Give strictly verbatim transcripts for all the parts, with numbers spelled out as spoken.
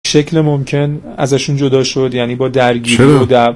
شکل ممکن ازشون جدا شد، یعنی با درگیری و در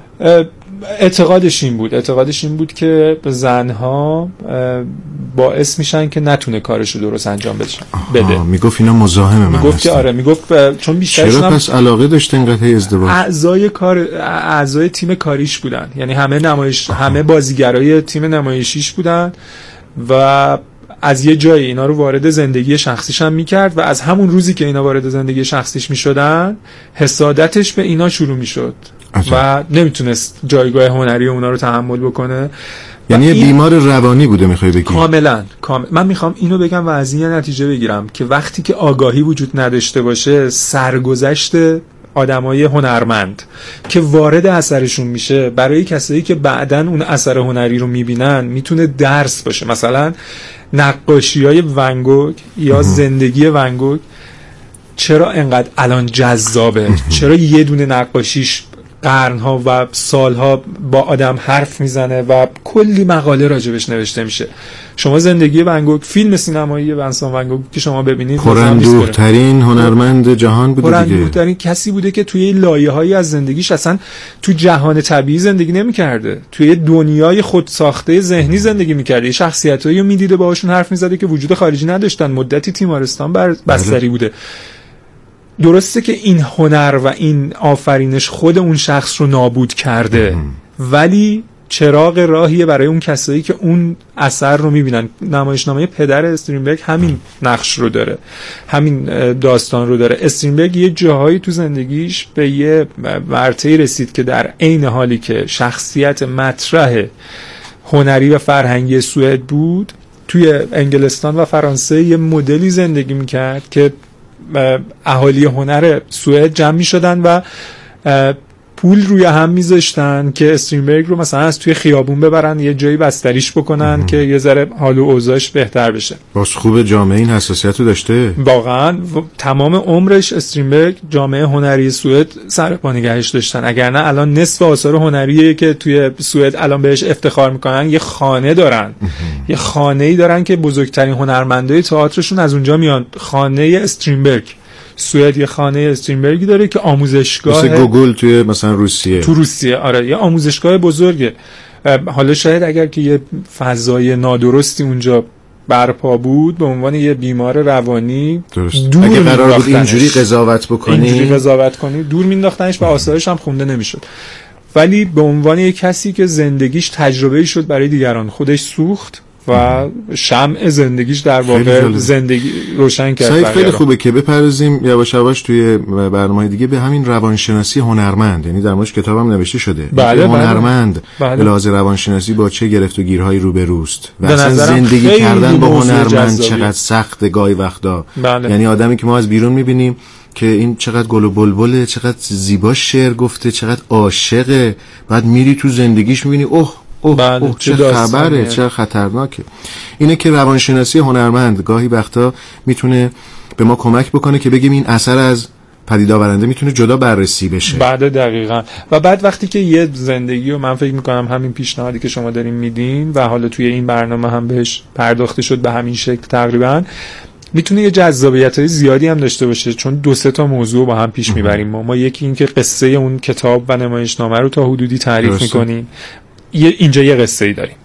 اعتقادش این بود اعتقادش این بود که زنها باعث میشن که نتونه کارشو درست انجام بده. میگفت اینا مزاحم من میگفت که آره میگفت چون بیشترشون چرا پس علاقه داشته این قضیه ازدواج؟ اعضای کار اعضای تیم کاریش بودن، یعنی همه نمایش آه. همه بازیگرای تیم نمایشیش بودن و از یه جایی اینا رو وارد زندگی شخصیش هم میکرد و از همون روزی که اینا وارد زندگی شخصیش میشدن حسادتش به اینا شروع میشد و نمیتونست جایگاه هنری اونا رو تحمل بکنه. یعنی یه بیمار روانی بوده میخوای بگی؟ کاملا کامل. من میخوام اینو بگم و از این نتیجه بگیرم که وقتی که آگاهی وجود نداشته باشه، سرگذشت آدمای هنرمند که وارد اثرشون میشه برای کسایی که بعدن اون اثر هنری رو میبینن میتونه درس باشه. مثلا نقاشی‌های ون گوگ یا زندگی ون گوگ چرا انقدر الان جذابه؟ چرا یه دونه نقاشیش قرنها و سالها با آدم حرف میزنه و کلی مقاله راجبش نوشته میشه؟ شما زندگی ون گوگ، فیلم سینمایی ونسان ون گوگ که شما ببینید، پرندورترین هنرمند جهان بوده دیگه. پرندورترین کسی بوده که توی لایه‌هایی از زندگیش اصلا تو جهان طبیعی زندگی نمی‌کرده، توی دنیای خودساخته ذهنی زندگی می‌کرده. شخصیتایی رو می‌دیده باهاشون حرف می‌زده که وجود خارجی نداشتن، مدتی تیمارستان بر بستری بوده. درسته که این هنر و این آفرینش خود اون شخص رو نابود کرده، ولی چراغ راهیه برای اون کسایی که اون اثر رو میبینن. نمایشنامه پدر استرینبرگ همین نقش رو داره، همین داستان رو داره. استرینبرگ یه جاهایی تو زندگیش به یه ورطه‌ای رسید که در عین حالی که شخصیت مطرح هنری و فرهنگی سوئد بود، توی انگلستان و فرانسه یه مدلی زندگی میکرد که اهالی هنر سوئد جمع میشدن و پول روی هم میذاشتن که استرینبرگ رو مثلا از توی خیابون ببرن یه جایی بستریش بکنن که یه ذره حال و اوضاعش بهتر بشه. باز خوب جامعه این حساسیت رو داشته. واقعا تمام عمرش استرینبرگ جامعه هنری سوئد سر پا نگهش داشتن، اگر نه الان نصف آثار هنریه که توی سوئد الان بهش افتخار میکنن یه خانه دارن. یه خانه‌ای دارن که بزرگترین هنرمندای تئاترشون از اونجا میان. خانه استرینبرگ. سوئد یه خانه استرینبرگی داره که آموزشگاه مثل گوگل توی مثلا روسیه. تو روسیه آره، یه آموزشگاه بزرگه. حالا شاید اگر که یه فضای نادرستی اونجا برپا بود به عنوان یه بیمار روانی درست. دور اگه قرار بود اینجوری قضاوت بکنی اینجوری قضاوت کنی دور مینداختنش و آثارش هم خونده نمیشد. ولی به عنوان یه کسی که زندگیش تجربه‌ای شد برای دیگران، خودش سوخت و شمع زندگیش در واقع زندگی روشن کرد. سعید خیلی خوبه که بپردازیم یواش یواش توی برنامه‌های دیگه به همین روانشناسی هنرمند، یعنی در موردش کتابم نوشته شده. بله هنرمند به لحاظ روانشناسی با چه گرفت و گیرهایی روبروست و اصلا زندگی کردن با هنرمند چقدر سخته گاهی وقتا. بله. یعنی آدمی که ما از بیرون می‌بینیم که این چقدر گل و بلبله، چقدر زیبا شعر گفته، چقدر عاشقه، بعد میری تو زندگیش می‌بینی اوه اوه, بله، اوه چه خبره، چه خطرناکه. اینه که روانشناسی هنرمند گاهی وقتا میتونه به ما کمک بکنه که بگیم این اثر از پدید آورنده میتونه جدا بررسی بشه. بعد دقیقاً. و بعد وقتی که یه زندگی و من فکر میکنم همین پیشنهادی که شما دارین میدین و حالا توی این برنامه هم بهش پرداخته شد به همین شکل تقریباً، میتونه یه جذابیت‌های زیادی هم داشته باشه، چون دو سه تا موضوع با هم پیش میبریم. ما, ما یکی این که قصه اون کتاب و نمایشنامه رو تا حدودی تعریف میکنیم. یه اینجا یه قصه ای داریم،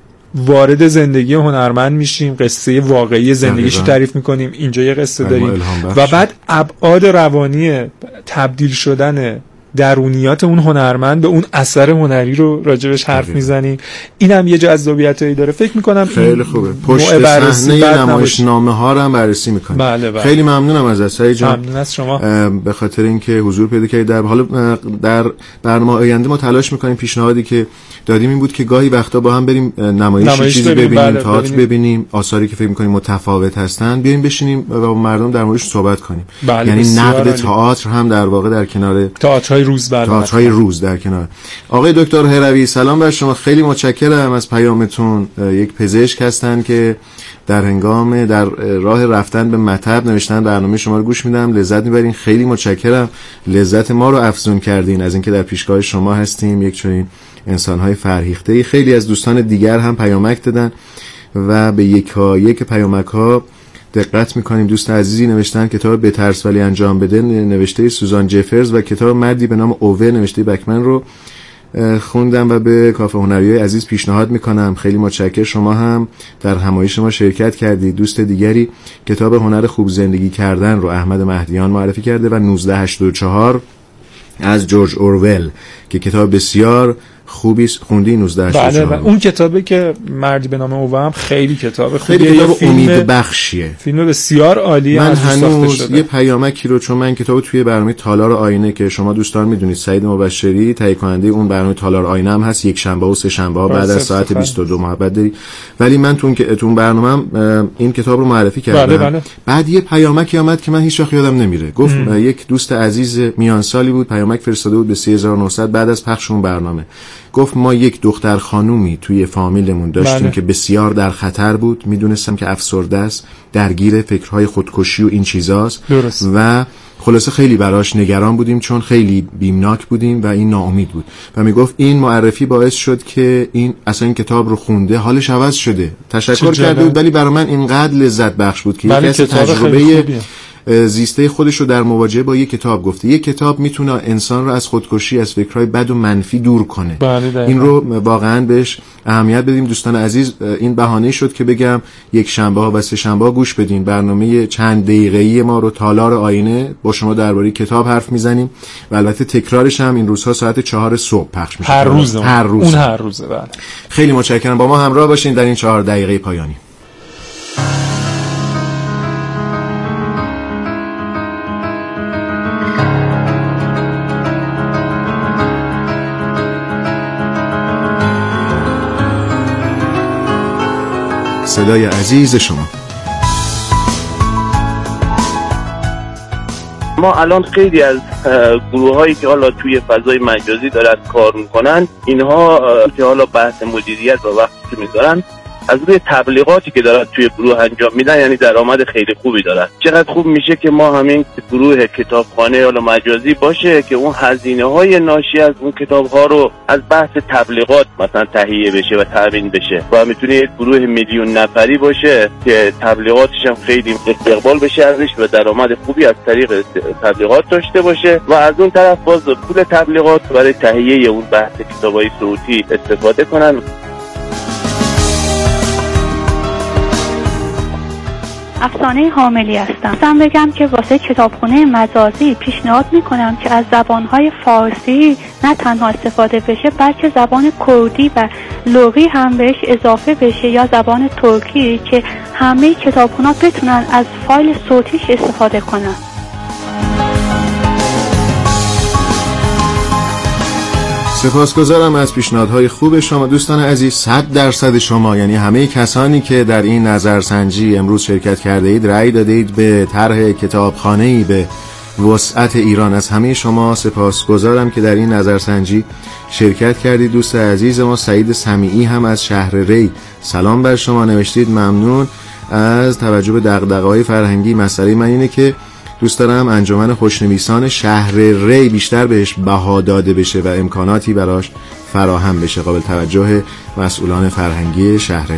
وارد زندگی هنرمند میشیم، قصه واقعی زندگیش رو تعریف میکنیم، اینجا یه قصه داریم و بعد ابعاد روانی تبدیل شدن درونیات اون هنرمند به اون اثر هنری رو راجبش حرف میزنیم. اینم یه جذابیتایی داره. فکر میکنم خیلی خوبه. پشت صحنه نمایشنامه ها رو هم بررسی میکنیم. بله بله. خیلی ممنونم از سعید جان. ممنون از شما به خاطر اینکه حضور پیدا کردید. در حالا در برنامه آینده ما تلاش میکنیم، پیشنهادی که دادیم این بود که گاهی وقتا با هم بریم نمایش چیزی ببینیم، بله، تئاتر ببینیم. ببینیم آثاری که فکر میکنیم متفاوت هستن، بیایم بشینیم و با مردم در موردش صحبت کنیم. بله، یعنی نقد تئاتر هم در واقع در کنار تئاترهای روز بله تئاترهای روز در کنار. آقای دکتر هروی سلام بر شما، خیلی متشکرم از پیامتون. یک پزشک هستن که در هنگام در راه رفتن به مطب نوشتن برنامه شما رو گوش میدم، لذت میبرین. خیلی متشکرم، لذت ما رو افزون کردین از اینکه در پیشگاه شما هستیم. یک چنین انسان‌های فرهیخته. خیلی از دوستان دیگر هم پیامک دادن و به یکا یک پیامک‌ها دقت میکنیم. دوست عزیزی نوشتن کتاب بترس ولی انجام بده نوشته سوزان جفرز و کتاب مردی به نام اوه نوشته بکمن رو خوندم و به کافه هنریای عزیز پیشنهاد میکنم. خیلی متشکرم. شما هم در همایش ما شرکت کردید. دوست دیگری کتاب هنر خوب زندگی کردن رو احمد مهدیان معرفی کرده و نوزده هشتاد و چهار از جورج اورول که کتاب بسیار خوبی خوندی. نوزده هشتاد و چهار بله، اون کتابی که مردی به نام اوه هم خیلی کتاب خوبیه، خیلی کتاب امید بخشیه، فیلم بسیار عالیه. من هنوز یه پیامکی رو، چون من کتابو توی برنامه تالار آینه که شما دوستان میدونید سعید مبشری تهیه کننده اون برنامه تالار آینه هم هست، یک شنبه و سه شنبه ها بعد از ساعت بیست و دو محبت داری، ولی من تو اون برنامه‌ام این کتاب رو معرفی کردم. بله بله. بعد یه پیامکی اومد که من هیچ وقت یادم نمیره. گفت ام. یک دوست عزیز میان سالی بود پیامک فرستاده بود به سه هزار و نهصد بعد از پخش اون برنامه. گفت ما یک دختر خانومی توی فامیلمون داشتیم بله. که بسیار در خطر بود، میدونستم که افسرده است، درگیر فکرهای خودکشی و این چیزاست درست. و خلاصه خیلی براش نگران بودیم چون خیلی بیمناک بودیم و این ناامید بود و میگفت این معرفی باعث شد که این اصلا این کتاب رو خونده حالش عوض شده، تشکر کرده بود، ولی برای من اینقدر لذت بخش بود که بله یک تجربه زیسته خودش رو در مواجهه با یک کتاب گفته. یک کتاب میتونه انسان رو از خودکشی، از فکرهای بد و منفی دور کنه. این رو واقعا بهش اهمیت بدیم. دوستان عزیز، این بهانه شد که بگم یک شنبه ها و سه شنبه ها گوش بدین برنامه چند دقیقه‌ای ما رو تالار آینه، با شما درباره کتاب حرف میزنیم و البته تکرارش هم این روزها ساعت چهار صبح پخش میشه. هر روز هر روز اون هر روزه. بله. خیلی متشکرم، با ما همراه باشین در این چهار دقیقه پایانی. صدای عزیز شما. ما الان خیلی از گروه هایی که حالا توی فضای مجازی دارن کار میکنن، اینها که حالا بحث مدیریت و وقتی میذارن از روی تبلیغاتی که دارن توی گروه انجام میدن، یعنی درآمد خیلی خوبی دارن. چقدر خوب میشه که ما همین گروه کتابخانه حالا مجازی باشه که اون هزینه های ناشی از اون کتاب ها رو از بحث تبلیغات مثلا تهیه بشه و تامین بشه و میتونه یک گروه میلیون نفری باشه که تبلیغاتش هم خیلی استقبال بشه ازش و درآمد خوبی از طریق تبلیغات داشته باشه و از اون طرف باز پول تبلیغات برای تهیه اون بحث کتابای صوتی استفاده کنن. افسانه حاملی هستم. مثلا بگم که واسه کتابخونه مجازی پیشنهاد میکنم که از زبانهای فارسی نه تنها استفاده بشه بلکه زبان کردی و لغی هم بهش اضافه بشه یا زبان ترکی که همه کتابخونه‌ها بتونن از فایل صوتیش استفاده کنن. سپاسگزارم از پیشنهادهای خوب شما دوستان عزیز. صد درصد شما، یعنی همه کسانی که در این نظرسنجی امروز شرکت کرده اید، رأی داده اید به طرح کتابخانه‌ای به وسعت ایران، از همه شما سپاسگزارم که در این نظرسنجی شرکت کردید. دوست عزیز ما سعید سمیعی هم از شهر ری سلام بر شما نوشتید، ممنون از توجه به دغدغه‌های فرهنگی. مسئله من اینه که دوست دارم انجمن خوشنویسان شهر ری بیشتر بهش بها داده بشه و امکاناتی براش فراهم بشه قابل توجه مسئولان فرهنگی شهر ری.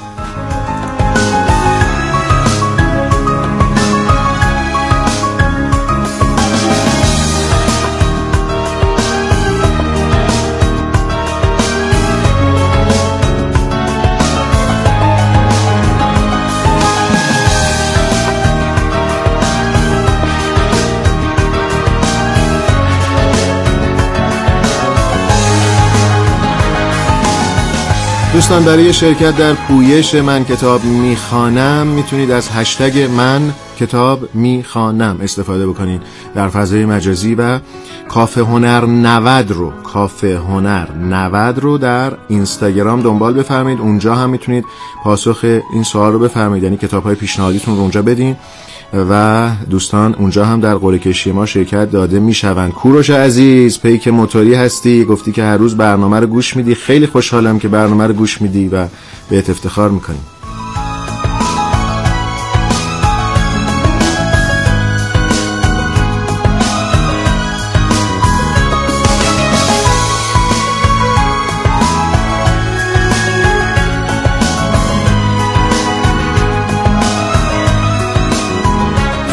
دوستان برای شرکت در پویش من کتاب میخوانم میتونید از هشتگ من کتاب میخوانم استفاده بکنید در فضای مجازی و کافه هنر نود رو کافه هنر نود رو در اینستاگرام دنبال بفرمایید. اونجا هم میتونید پاسخ این سوال رو بفرمایید، یعنی کتاب‌های پیشنهادیتون رو اونجا بدین و دوستان اونجا هم در قرعه کشی ما شرکت داده میشون. کوروش عزیز پیک موتوری هستی، گفتی که هر روز برنامه رو گوش میدی، خیلی خوشحالم که برنامه رو گوش میدی و بهت افتخار میکنیم.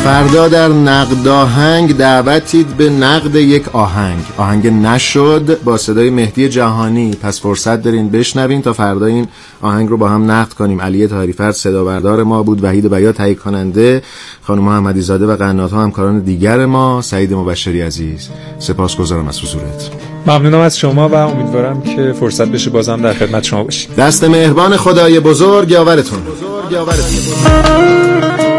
فردا در نقد آهنگ دعوتید به نقد یک آهنگ. آهنگ نشد با صدای مهدی جهانی. پس فرصت دارین بشنوین تا فردا این آهنگ رو با هم نقد کنیم. علی طاهری‌فرد صدا بردار ما بود، وحید بیا تهیه کننده، خانم محمدی زاده و قنات ها همکاران دیگر ما. سعید مبشری عزیز سپاسگزارم از حضورت. ممنونم از شما و امیدوارم که فرصت بشه بازم در خدمت شما باشیم. دست مهربان خدای بزرگ یاورتون. بزرگ یاورتون.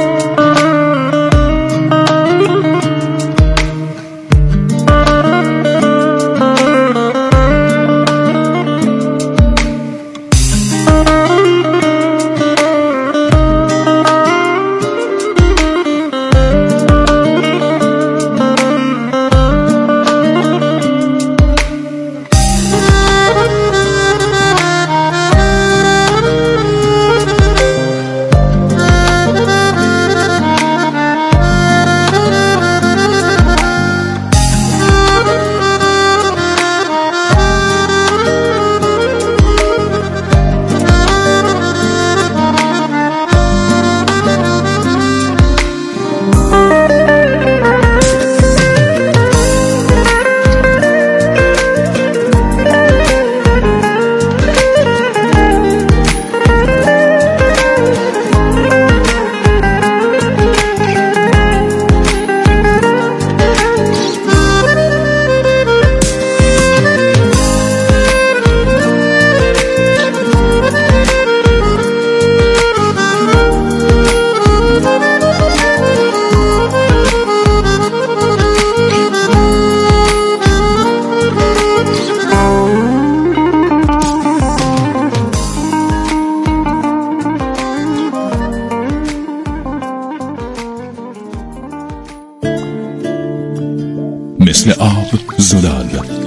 مثل آب زلال،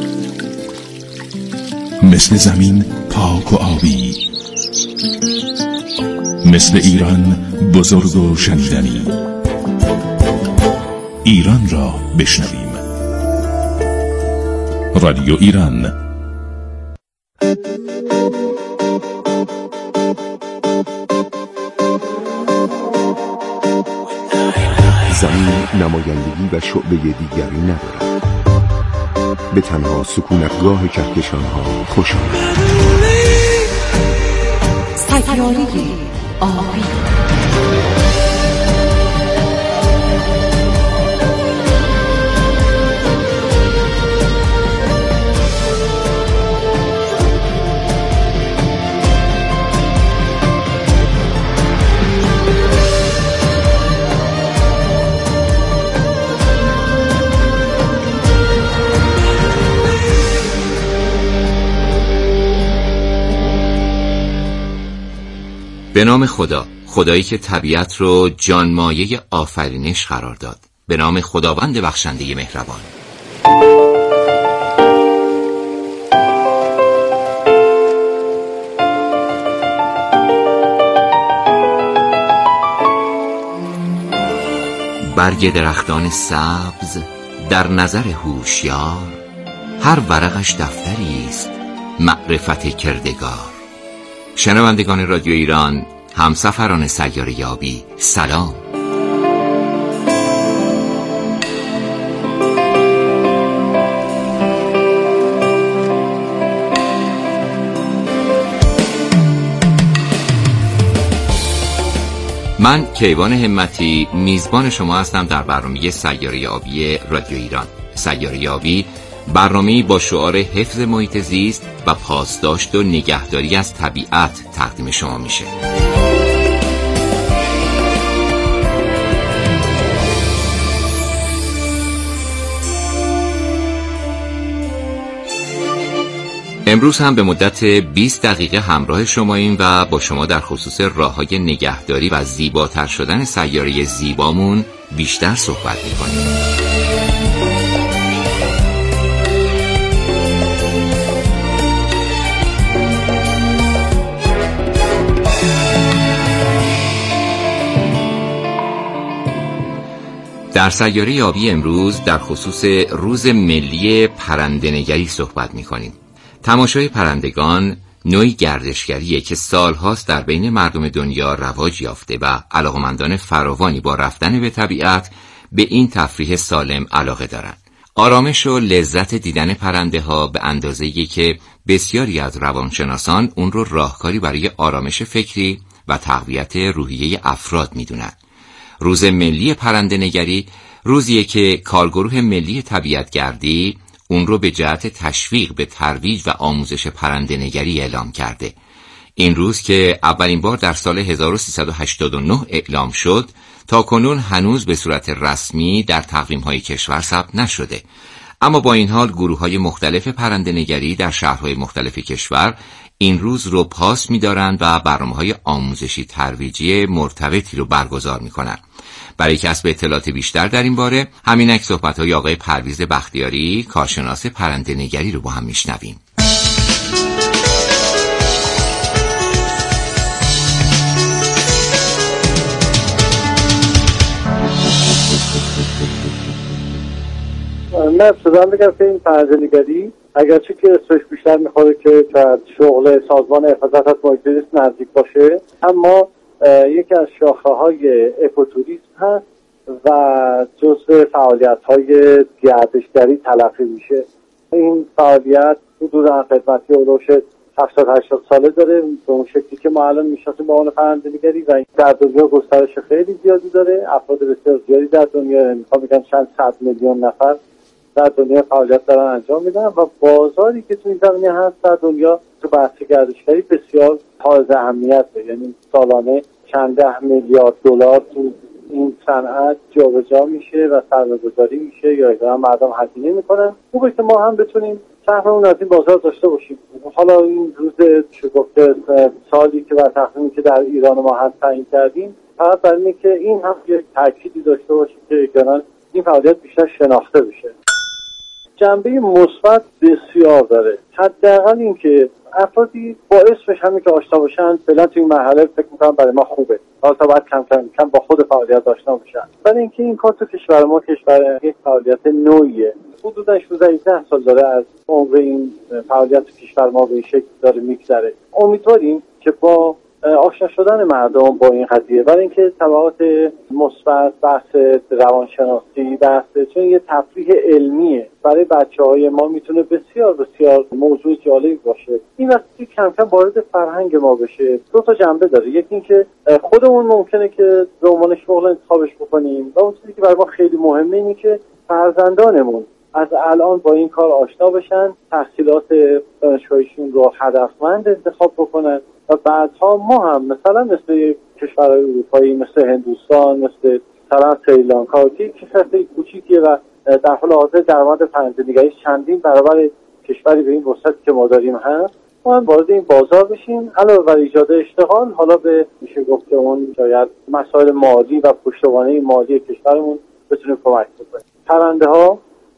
مثل زمین پاک و آبی، مثل ایران بزرگ و شنیدنی. ایران را بشنویم. رادیو ایران. زمین نمایندگی و شعبه دیگری ندارد. به تنها سکونتگاه کهکشان‌ها خوش آمد. سیاره آبی. به نام خدا، خدایی که طبیعت رو جانمایه آفرینش قرار داد. به نام خداوند بخشنده مهربان. برگ درختان سبز در نظر هوشیار، هر ورقش دفتری است معرفت کردگار. شنوندگان رادیو ایران، همسفران سیاره یابی، سلام. من کیوان همتی میزبان شما هستم در برنامه سیاره یابی رادیو ایران. سیاره یابی برنامه‌ای با شعار حفظ محیط زیست و پاسداشت و نگهداری از طبیعت تقدیم شما میشه. امروز هم به مدت بیست دقیقه همراه شماییم و با شما در خصوص راه‌های نگهداری و زیباتر شدن سیاره زیبامون بیشتر صحبت می‌کنیم. در سیاره یابی امروز در خصوص روز ملی پرنده‌نگری صحبت می‌کنیم. تماشای پرندگان نوعی گردشگریه که سالهاست در بین مردم دنیا رواج یافته و علاقمندان فراوانی با رفتن به طبیعت به این تفریح سالم علاقه دارند. آرامش و لذت دیدن پرنده ها به اندازه‌ای که بسیاری از روانشناسان اون رو راهکاری برای آرامش فکری و تقویت روحیه افراد میدونند. روز ملی پرنده نگری روزیه که کارگروه ملی طبیعتگردی اون رو به جهت تشویق به ترویج و آموزش پرنده نگری اعلام کرده. این روز که اولین بار در سال هزار و سیصد و هشتاد و نه اعلام شد، تا کنون هنوز به صورت رسمی در تقویم‌های کشور ثبت نشده. اما با این حال گروه‌های مختلف پرنده نگری در شهرهای مختلف کشور این روز رو پاس می‌دارند و برنامه‌های آموزشی ترویجی مرتبطی رو برگزار می‌کنند. برای کسب اطلاعات بیشتر در این باره، همینک صحبت‌های آقای پرویز بختیاری، کارشناس پرنده نگری رو با هم میشنویم. من ابتدا بگم که این پرنده نگری اگرچه که اسمش بیشتر میخوره که در شغل سازمان حفاظت از محیط زیست نزدیک باشه، اما یکی از شاخه‌های اکوتوریسم هست و جزء فعالیت‌های گردشگری تلقی میشه. این فعالیت حدوداً خدمتی اولوش هفتاد هشتاد ساله داره، به اون شکلی که ما الان میشناسیم با اون پرنده نگری، و در دنیا گسترش خیلی زیادی داره. افراد بسیار زیادی در دنیا، میخوام بگم چند صد میلیون نفر در دنیا فعالیت دارن انجام میدن و بازاری که تو این زمینه هست در دنیا تو بحث گردشگری بسیار حائز اهمیته. یعنی سالانه چند ده میلیارد دلار تو این صنعت جابجا میشه و سرمایه‌گذاری میشه یا اصلا مردم هزینه میکنن. خوبه که ما هم بتونیم سهممون از این بازار داشته باشیم. حالا این روز شگفت سالی که بر تقویمی که در ایران ما هست تعیین کردیم، فقط برای اینه که این هم یک تأکیدی داشته باشه که احتمالاً این فعالیت بیشتر شناخته بشه. جنبه مثبت بسیار داره. حداقل این که افرادی با اسمش همین که آشنا باشن، فعلا تو این مرحله فکر می‌کنم برای ما خوبه. حالا تا بعد کم کم کم با خود فعالیت آشنا بشن. برای اینکه این کار تو کشور ما کشور یک فعالیت نوعیه. حدوداً شانزده سال داره از عمر این فعالیت تو کشور ما به این شکل داره میگذره. امیدواریم که با آشنا شدن مردم با این قضیه، برای اینکه تبعات مثبت بحث روانشناسی بحث، چون یه تفریح علمیه برای بچه‌های ما، میتونه بسیار بسیار موضوع جالبی باشه. این وقتی کم کم وارد فرهنگ ما بشه، دو تا جنبه داره. یکی اینکه خودمون ممکنه که به عنوان شغل انتخابش بکنیم، و اون چیزی که برای ما خیلی مهمه اینه که فرزندانمون از الان با این کار آشنا بشن، تحصیلات دانشگاهیشون رو هدفمند انتخاب بکنن و بعدها ما هم مثلا مثل کشورهای اروپایی، مثل هندوستان، مثل مثلا سریلانکا که کشورهای کوچیکیه و در حال حاضر درآمد پرنده‌نگری چندین برابر کشوری به این وسعتی که ما داریم هست، ما هم وارد این بازار بشیم. علاوه بر ایجاد اشتغال، حالا به میشه گفت که اون شاید مسائل مالی و پشتوانه مالی کشورمون بتونیم کمک بکنیم. پرنده ها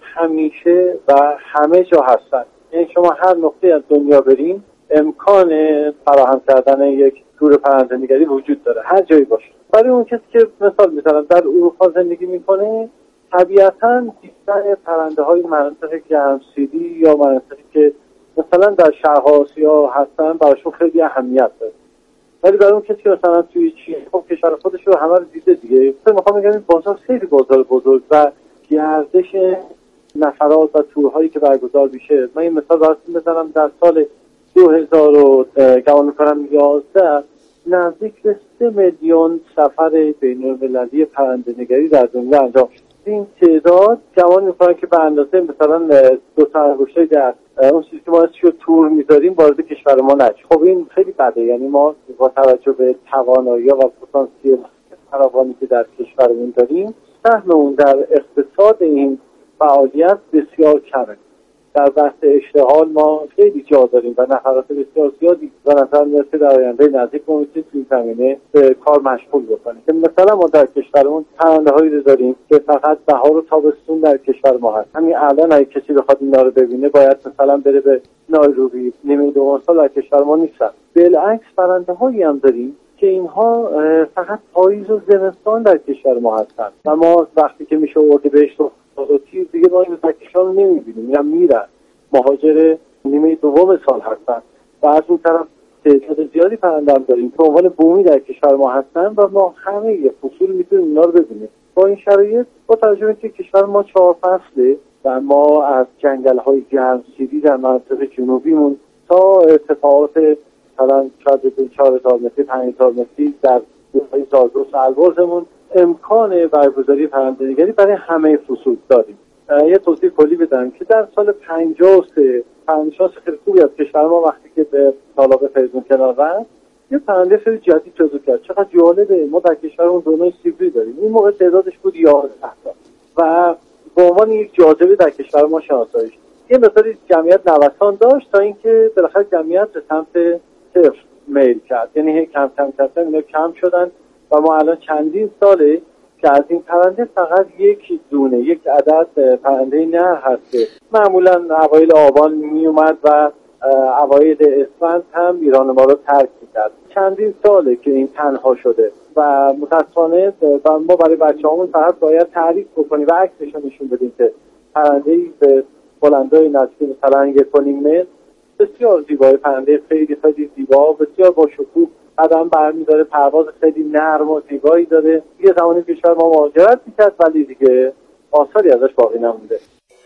همیشه و همه جا هستن. یعنی شما هر نقطه از دنیا برین، امکان فراهم کردن یک تور پرنده‌نگری وجود داره، هر جایی باشه. برای اون کسی که مثال می‌زنم در اروپا زندگی میکنه، طبیعتاً دیدن پرنده‌های مناطق گرمسیری یا مناطقی که مثلا در شرق آسیا هستن براشون خیلی اهمیت داره. ولی برای اون کسی که مثلا توی چین، خب کشور خودش رو همه رو دیده دیگه، مثلا میخوام بگم این بازار خیلی بازار بزرگ و گردش نفرات و تورهایی که برگزار میشه. من این مثال براتون بزنم، در سال دو هزار و گمان میکنم یازده نزدیک به سه میلیون سفر بین‌المللی پرنده‌نگری در دنیا انجام شد. این تعداد گمان میکنم که به اندازه مثلا دو تا انگشتای دست اون چیزی که ما ازش تور میذاریم وارد کشور ما نشه. خب این خیلی بده. یعنی ما با توجه به توانایی و پتانسیل فراوانی که در کشورمون داریم، سهممون در اقتصاد این فعالیت بسیار کمه. در بحث اشتغال ما خیلی جا داریم و نفرات بسیار زیادی و نظر میاد که در آینده نزدیک ما میتونیم توی زمینه به کار مشغول بکنیم. که مثلا ما در کشورمون پرنده هایی رو داریم که فقط بهار و تابستون در کشور ما هست. همین الان اگه کسی بخواد اینا رو ببینه باید مثلا بره به نایروبی، نیمه دوم سال در کشور ما نیستن. بالعکس پرنده هایی هم داریم که اینها فقط پاییز و زمستان در کشور ما هستن و ما وقتی که میشه اردیبهشت و تیر دیگه ما این تکشان رو نمیبینیم، میرن میرن مهاجر نیمه دوم سال هستن و از اون طرف تعداد زیادی پرنده هم داریم که عنوان بومی در کشور ما هستن و ما همه یه فصول میتونیم اینا رو ببینیم. با این شرایط با توجه به اینکه کشور ما چهار فصله و ما از جنگل‌های گرمسیری در مناطق جنوبیمون تا ارتفاعات مثلا شاید چهار هزار متری پنج هزار متری در روستای زاگرس و البرزمون امکان برگزاری پرنده‌نگری برای همه فصول داریم. یه توضیح کلی بدم که در سال پنجاه و سه پرنده‌شناس خیلی خوبی از کشور ما وقتی که به تالاب فریدون کنار رفت یه پرنده خیلی جدید جزو کرد. چقدر جالبه، ما در کشورمون دونای سیبری داریم. این موقع تعدادش بود یازده تا و به عنوان یک جاذبه در کشور ما شناسایی شد. یه مقداری جمعیت نوسان داشت تا اینکه بالاخره جمعیت به سمت صفر میل کرد، یعنی کم کم کم اینا کم شدن و ما الان چندین ساله که از این پرنده فقط یک دونه یک عدد پرنده نر هست که معمولا اوایل آبان می اومد و اوایل اسفند هم ایران ما رو ترک می‌کرد. چندین ساله که این تنها شده و متأسفانه ما برای بچه‌هامون فقط باید تعریف بکنیم و عکسش رو نشون بدیم که پرنده‌ای به بلندای نزدیک مثلا یک و نیم متر بسیار زیبای، پرنده خیلی خیلی زیبا، بسیار با شکوه قدم برمی‌داره، پرواز خیلی نرم و زیبایی داره. یه زمانی کشور ما مهاجرت می‌کرد ولی دیگه آثاری ازش باقی نمونده.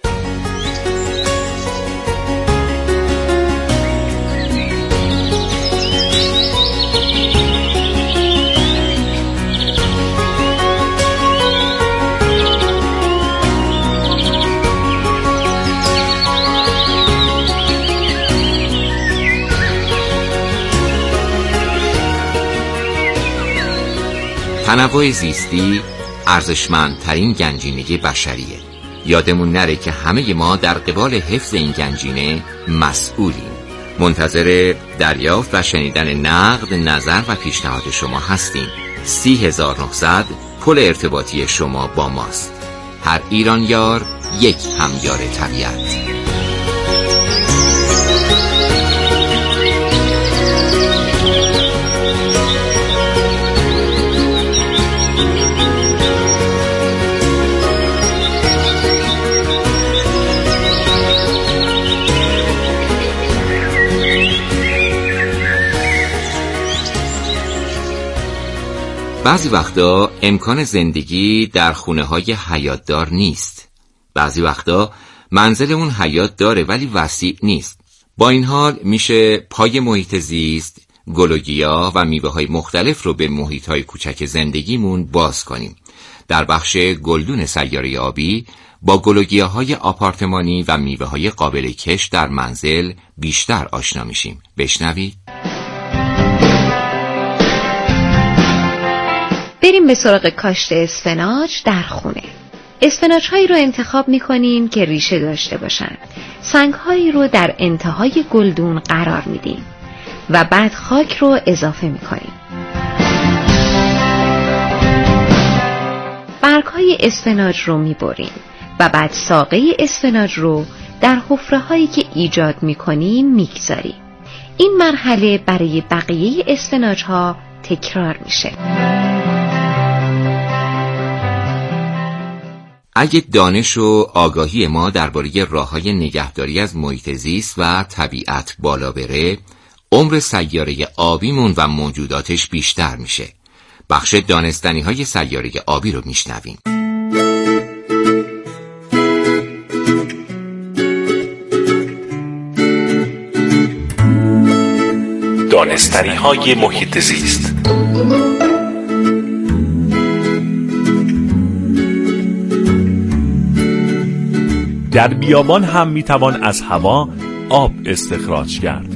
تنوع زیستی ارزشمندترین گنجینه بشریه. یادمون نره که همه ما در قبال حفظ این گنجینه مسئولیم. منتظر دریافت و شنیدن نقد، نظر و پیشنهاد شما هستیم. سی هزار و نهصد پل ارتباطی شما با ماست. هر ایرانیار یک همیار طبیعت. بعضی وقتا امکان زندگی در خونه های حیاتدار نیست. بعضی وقتا منزل اون حیات داره ولی وسیع نیست. با این حال میشه پای محیط زیست، گل و گیاه و میوه های مختلف رو به محیط های کوچک زندگیمون باز کنیم. در بخش گلدون سیاره آبی با گل و گیاه های آپارتمانی و میوه های قابل کش در منزل بیشتر آشنا میشیم. بشنوید. بریم به سراغ کاشت اسفناج در خونه. اسفناج هایی رو انتخاب میکنیم که ریشه داشته باشن. سنگ هایی رو در انتهای گلدون قرار میدیم و بعد خاک رو اضافه میکنیم. برگ های اسفناج رو میبریم و بعد ساقه اسفناج رو در حفره هایی که ایجاد میکنیم میگذاریم. این مرحله برای بقیه اسفناج ها تکرار میشه. اگه دانش و آگاهی ما درباره راه‌های نگهداری از محیط زیست و طبیعت بالا بره، عمر سیاره آبیمون و موجوداتش بیشتر میشه. بخش دانستنی‌های سیاره آبی رو میشنویم. دانستنی‌های محیط زیست. در بیابان هم میتوان از هوا آب استخراج کرد.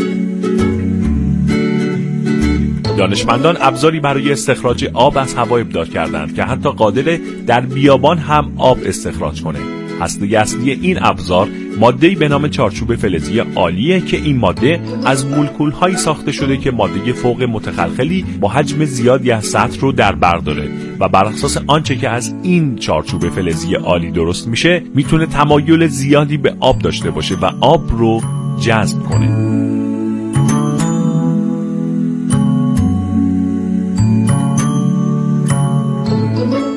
دانشمندان ابزاری برای استخراج آب از هوا ابداع کردند که حتی قادر در بیابان هم آب استخراج کنه. هسته اصلی این ابزار ماده‌ای به نام چارچوب فلزی آلیه که این ماده از مولکول‌هایی ساخته شده که ماده فوق متخلخلی با حجم زیادی از سطح رو در بر داره و بر اساس آنچه که از این چارچوب فلزی آلی درست میشه میتونه تمایل زیادی به آب داشته باشه و آب رو جذب کنه.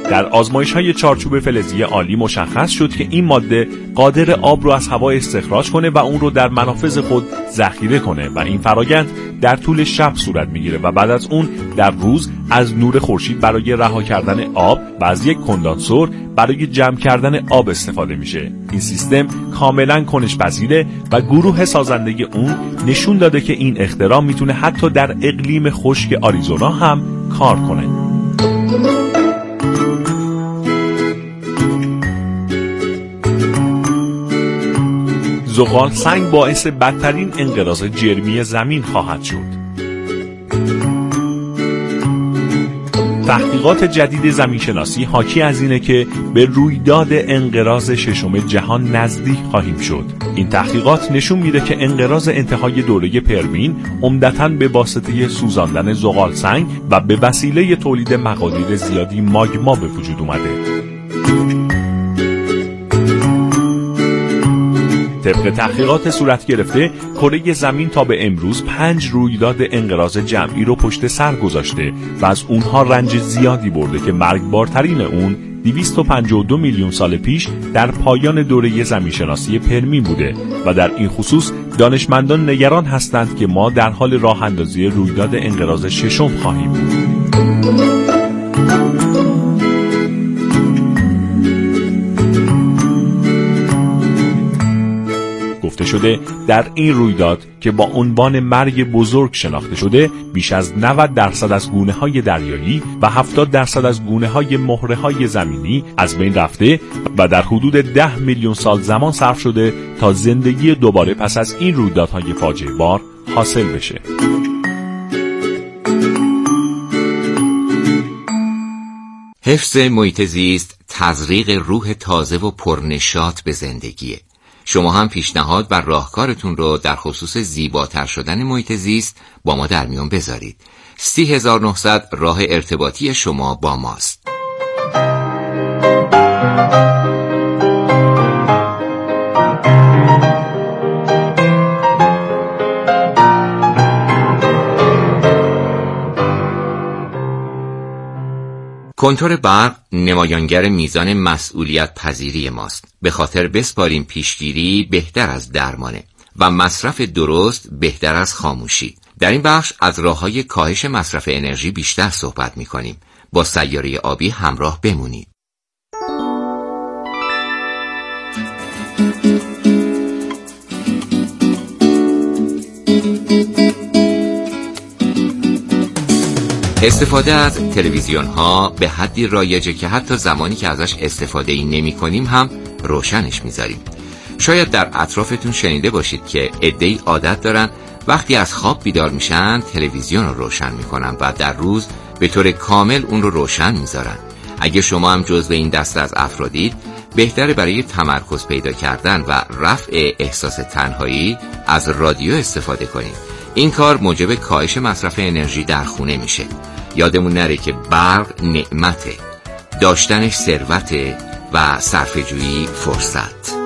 در آزمایش‌های چارچوب فلزی آلی مشخص شد که این ماده قادر آب رو از هوا استخراج کنه و اون رو در منافذ خود ذخیره کنه و این فرایند در طول شب صورت میگیره و بعد از اون در روز از نور خورشید برای رها کردن آب و از یک کندانسور برای جمع کردن آب استفاده میشه. این سیستم کاملا کنش پذیره و گروه سازنده اون نشون داده که این اختراع میتونه حتی در اقلیم خشک آریزونا هم کار کنه. زغال سنگ باعث بدترین انقراض جرمی زمین خواهد شد. تحقیقات جدید زمینشناسی حاکی از اینه که به رویداد انقراض ششم جهان نزدیک خواهیم شد. این تحقیقات نشون میده که انقراض انتهای دوره پرمین عمدتاً به واسطه سوزاندن زغال سنگ و به وسیله تولید مقادیر زیادی ماگما به وجود اومده. طبق تحقیقات صورت گرفته، کره زمین تا به امروز پنج رویداد انقراض جمعی رو پشت سر گذاشته و از اونها رنج زیادی برده که مرگبارترین اون دویست و پنجاه و دو میلیون سال پیش در پایان دوره زمینشناسی پرمین بوده و در این خصوص دانشمندان نگران هستند که ما در حال راه اندازی رویداد انقراض ششم خواهیم بود. گفته شده در این رویداد که با عنوان مرگ بزرگ شناخته شده، بیش از نود درصد از گونه‌های دریایی و هفتاد درصد از گونه‌های مهره‌های زمینی از بین رفته و در حدود ده میلیون سال زمان صرف شده تا زندگی دوباره پس از این رویدادهای فاجعه بار حاصل بشه. حفظ محیط زیست تزریق روح تازه و پرنشاط به زندگیه. شما هم پیشنهاد و راهکارتون رو در خصوص زیباتر شدن محیط زیست با ما در میون بذارید. سی هزار و نهصد راه ارتباطی شما با ماست. کنتور برق نمایانگر میزان مسئولیت پذیری ماست. به خاطر بسپاریم پیشگیری بهتر از درمانه و مصرف درست بهتر از خاموشی. در این بخش از راه‌های کاهش مصرف انرژی بیشتر صحبت می‌کنیم. با سیاره آبی همراه بمونید. استفاده از تلویزیون ها به حدی رایجه که حتی زمانی که ازش استفاده ای نمی کنیم هم روشنش میذاریم. شاید در اطرافتون شنیده باشید که عده‌ای عادت دارن وقتی از خواب بیدار میشن تلویزیون رو روشن میکنن و در روز به طور کامل اون رو روشن میذارن. اگه شما هم جزو این دسته از افرادید، بهتره برای تمرکز پیدا کردن و رفع احساس تنهایی از رادیو استفاده کنید. این کار موجب کاهش مصرف انرژی در خونه میشه. یادمون نره که برق نعمته، داشتنش ثروته و صرفه‌جویی فرصت.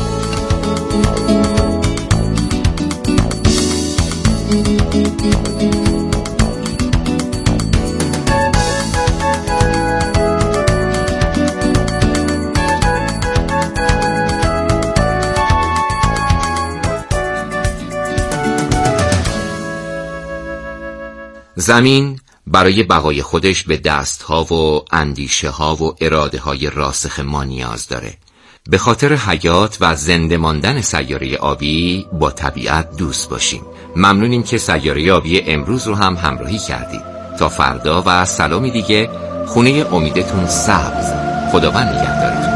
زمین برای بقای خودش به دستها و اندیشه ها و اراده های راسخ ما نیاز داره. به خاطر حیات و زنده ماندن سیاره آبی با طبیعت دوست باشیم. ممنونیم که سیاره آبی امروز رو هم همراهی کردید. تا فردا و سلامی دیگه، خونه امیدتون سبز. خداوند نگهدارتون.